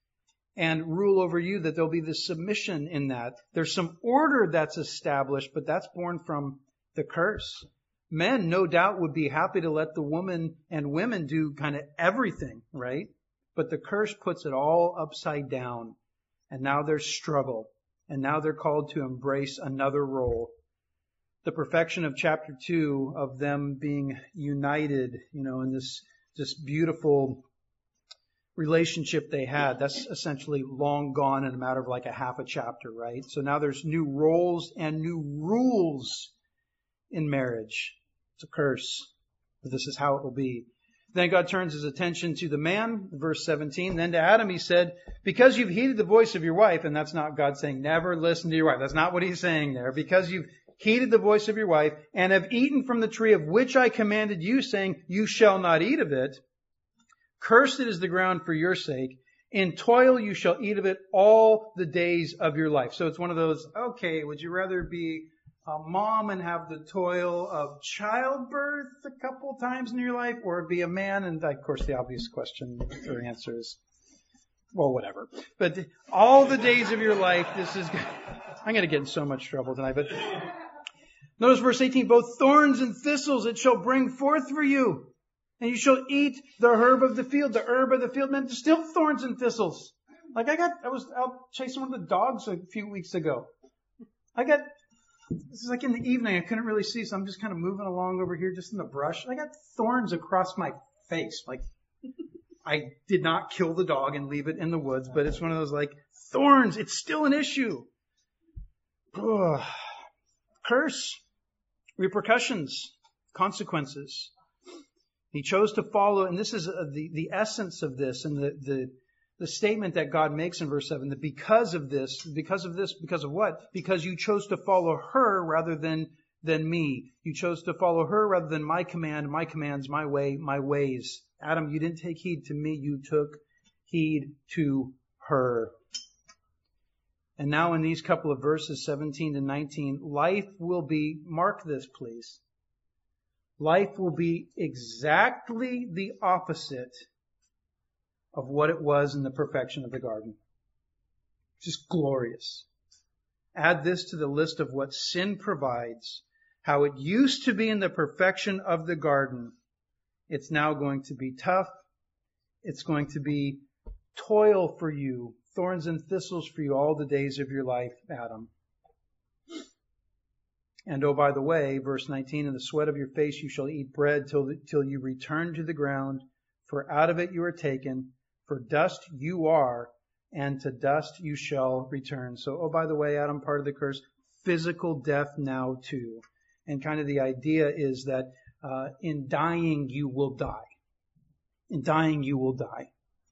and rule over you, that there'll be this submission in that. There's some order that's established, but that's born from the curse. Men, no doubt, would be happy to let the woman and women do kind of everything, right? But the curse puts it all upside down. And now there's struggle. And now they're called to embrace another role. The perfection of chapter two of them being united, you know, in this, this beautiful relationship they had, that's essentially long gone in a matter of like a half a chapter, right? So now there's new roles and new rules in marriage. It's a curse, but this is how it will be. Then God turns his attention to the man, verse seventeen. Then to Adam he said, because you've heeded the voice of your wife, and that's not God saying never listen to your wife. That's not what he's saying there. Because you've heeded the voice of your wife and have eaten from the tree of which I commanded you, saying, you shall not eat of it. Cursed is the ground for your sake. In toil you shall eat of it all the days of your life. So it's one of those, okay, would you rather be a mom and have the toil of childbirth a couple times in your life, or be a man? And of course the obvious question or answer is, well, whatever. But all the days of your life, this is, I'm going to get in so much trouble tonight, but notice verse eighteen, both thorns and thistles it shall bring forth for you. And you shall eat the herb of the field. The herb of the field meant still thorns and thistles. Like I got, I was out chasing one of the dogs a few weeks ago. I got, this is like in the evening, I couldn't really see, so I'm just kind of moving along over here just in the brush. I got thorns across my face. Like, I did not kill the dog and leave it in the woods, but it's one of those like, thorns, it's still an issue. Ugh. Curse, repercussions, consequences. He chose to follow, and this is the, the essence of this, and the, the, the statement that God makes in verse seven, that because of this, because of this, because of what? Because you chose to follow her rather than, than me. You chose to follow her rather than my command, my commands, my way, my ways. Adam, you didn't take heed to me, you took heed to her. And now in these couple of verses, seventeen to nineteen, life will be, mark this please, life will be exactly the opposite of what it was in the perfection of the garden. Just glorious. Add this to the list of what sin provides, how it used to be in the perfection of the garden. It's now going to be tough. It's going to be toil for you, thorns and thistles for you all the days of your life, Adam. And oh, by the way, verse nineteen, in the sweat of your face you shall eat bread till, till you return to the ground, for out of it you are taken, for dust you are, and to dust you shall return. So, oh, by the way, Adam, part of the curse, physical death now too. And kind of the idea is that uh, in dying you will die. In dying you will die.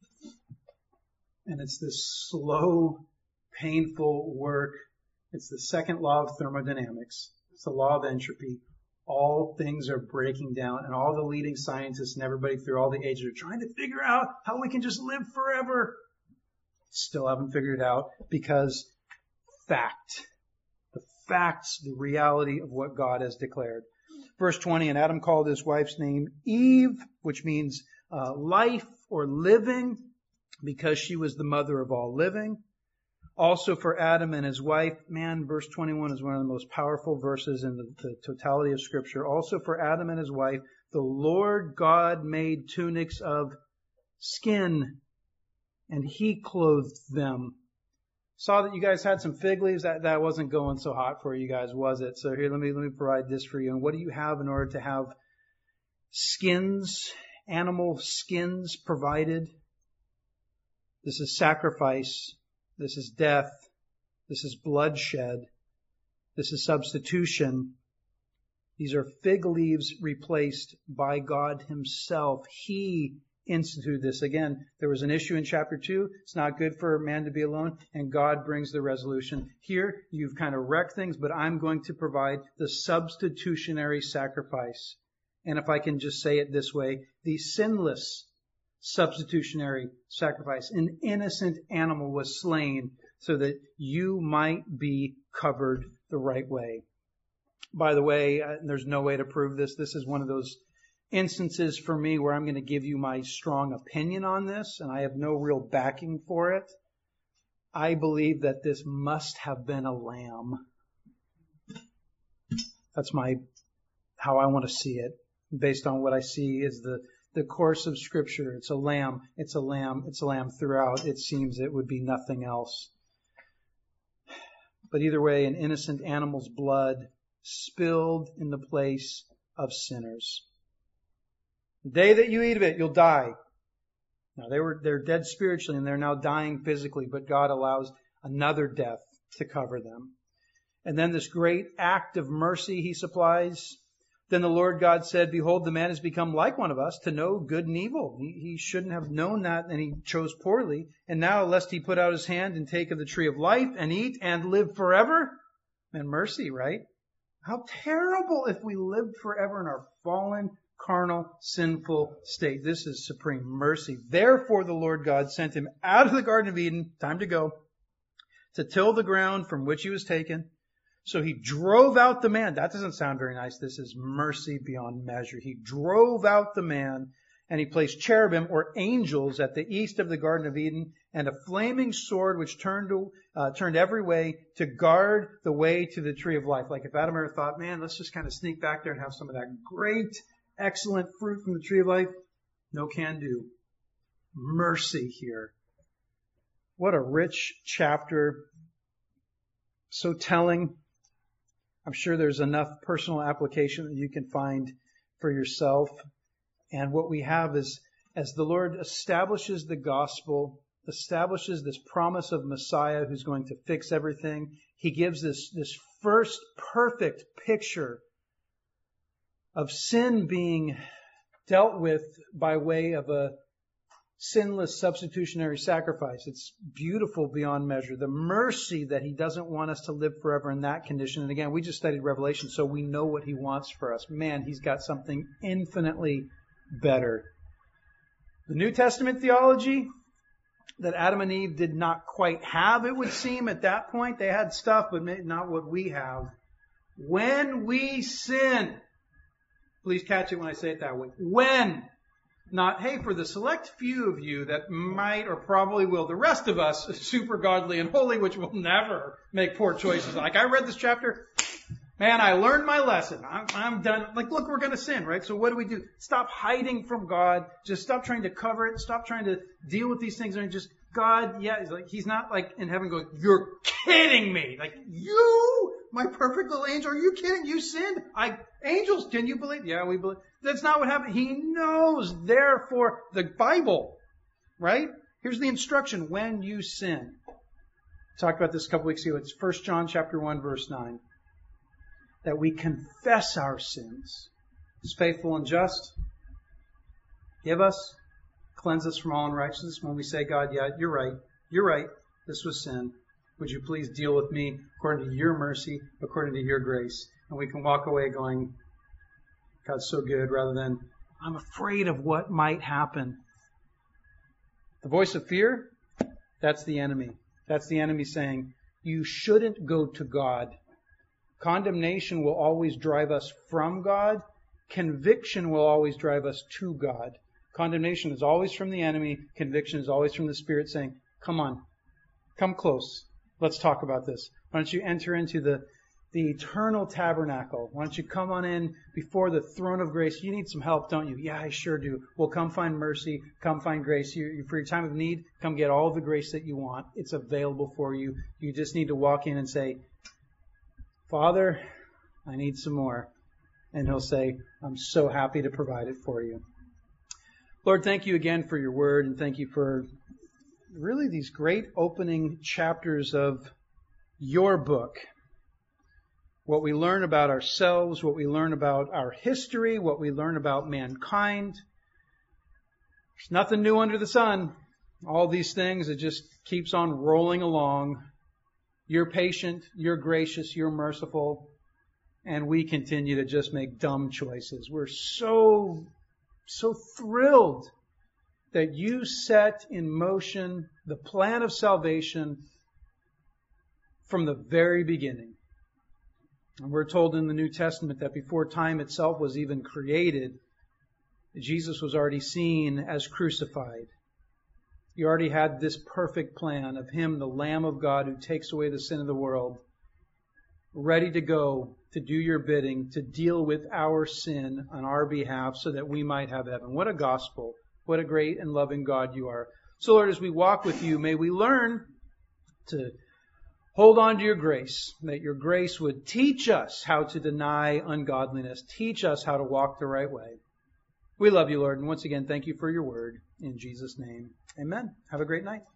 And it's this slow, painful work. It's the second law of thermodynamics. It's the law of entropy. All things are breaking down, and all the leading scientists and everybody through all the ages are trying to figure out how we can just live forever. Still haven't figured it out, because fact. The facts, the reality of what God has declared. Verse twenty, and Adam called his wife's name Eve, which means uh, life or living, because she was the mother of all living. Also for Adam and his wife, man, verse twenty-one is one of the most powerful verses in the, the totality of Scripture. Also for Adam and his wife, the Lord God made tunics of skin, and He clothed them. Saw that you guys had some fig leaves. That, that wasn't going so hot for you guys, was it? So here, let me, let me provide this for you. And what do you have in order to have skins, animal skins provided? This is sacrifice. This is death. This is bloodshed. This is substitution. These are fig leaves replaced by God Himself. He instituted this. Again, there was an issue in chapter two. It's not good for a man to be alone, and God brings the resolution. Here, you've kind of wrecked things, but I'm going to provide the substitutionary sacrifice. And if I can just say it this way, the sinless substitutionary sacrifice. An innocent animal was slain so that you might be covered the right way. By the way, uh, there's no way to prove this. This is one of those instances for me where I'm going to give you my strong opinion on this, and I have no real backing for it. I believe that this must have been a lamb. That's my, how I want to see it. Based on what I see is the The course of Scripture. It's a lamb. It's a lamb. It's a lamb throughout. It seems it would be nothing else. But either way, an innocent animal's blood spilled in the place of sinners. The day that you eat of it, you'll die. Now they were, they're dead spiritually and they're now dying physically, but God allows another death to cover them. And then this great act of mercy He supplies. Then the Lord God said, behold, the man has become like one of us to know good and evil. He, he shouldn't have known that, and he chose poorly. And now, lest he put out his hand and take of the tree of life and eat and live forever. And mercy, right? How terrible if we lived forever in our fallen, carnal, sinful state. This is supreme mercy. Therefore, the Lord God sent him out of the Garden of Eden, time to go, to till the ground from which he was taken. So He drove out the man. That doesn't sound very nice. This is mercy beyond measure. He drove out the man, and He placed cherubim or angels at the east of the Garden of Eden, and a flaming sword which turned to, uh, turned every way to guard the way to the tree of life. Like if Adam ever thought, man, let's just kind of sneak back there and have some of that great, excellent fruit from the tree of life. No can do. Mercy here. What a rich chapter. So telling. I'm sure there's enough personal application that you can find for yourself. And what we have is, as the Lord establishes the gospel, establishes this promise of Messiah who's going to fix everything, He gives this, this first perfect picture of sin being dealt with by way of a sinless substitutionary sacrifice. It's beautiful beyond measure. The mercy that He doesn't want us to live forever in that condition. And again, we just studied Revelation, so we know what He wants for us. Man, He's got something infinitely better. The New Testament theology that Adam and Eve did not quite have, it would seem, at that point. They had stuff, but not what we have. When we sin, please catch it when I say it that way. When Not, hey, for the select few of you that might or probably will, the rest of us, super godly and holy, which will never make poor choices. Like, I read this chapter, man, I learned my lesson. I'm, I'm done. Like, look, we're going to sin, right? So what do we do? Stop hiding from God. Just stop trying to cover it. Stop trying to deal with these things. And just, God, yeah, he's like, He's not like in heaven going, you're kidding me. Like, you My perfect little angel. Are you kidding? You sinned? I, angels, can you believe? Yeah, we believe. That's not what happened. He knows, therefore, the Bible, right? Here's the instruction when you sin. Talked about this a couple weeks ago. It's First John chapter one, verse nine. That we confess our sins. He's faithful and just. Give us, cleanse us from all unrighteousness. When we say, God, yeah, you're right. You're right. This was sin. Would you please deal with me according to your mercy, according to your grace? And we can walk away going, God's so good, rather than, I'm afraid of what might happen. The voice of fear, that's the enemy. That's the enemy saying, you shouldn't go to God. Condemnation will always drive us from God. Conviction will always drive us to God. Condemnation is always from the enemy. Conviction is always from the Spirit saying, come on, come close. Let's talk about this. Why don't you enter into the the eternal tabernacle? Why don't you come on in before the throne of grace? You need some help, don't you? Yeah, I sure do. Well, come find mercy. Come find grace. You, for your time of need, come get all the grace that you want. It's available for you. You just need to walk in and say, Father, I need some more. And He'll say, I'm so happy to provide it for you. Lord, thank you again for your word, and thank you for really these great opening chapters of your book. What we learn about ourselves, what we learn about our history, what we learn about mankind. There's nothing new under the sun. All these things, it just keeps on rolling along. You're patient, you're gracious, you're merciful, and we continue to just make dumb choices. We're so, so thrilled that you set in motion the plan of salvation from the very beginning. And we're told in the New Testament that before time itself was even created, Jesus was already seen as crucified. You already had this perfect plan of Him, the Lamb of God who takes away the sin of the world, ready to go to do your bidding, to deal with our sin on our behalf so that we might have heaven. What a gospel. What a great and loving God you are. So Lord, as we walk with you, may we learn to hold on to your grace, that your grace would teach us how to deny ungodliness, teach us how to walk the right way. We love you, Lord, and once again, thank you for your word. In Jesus' name, amen. Have a great night.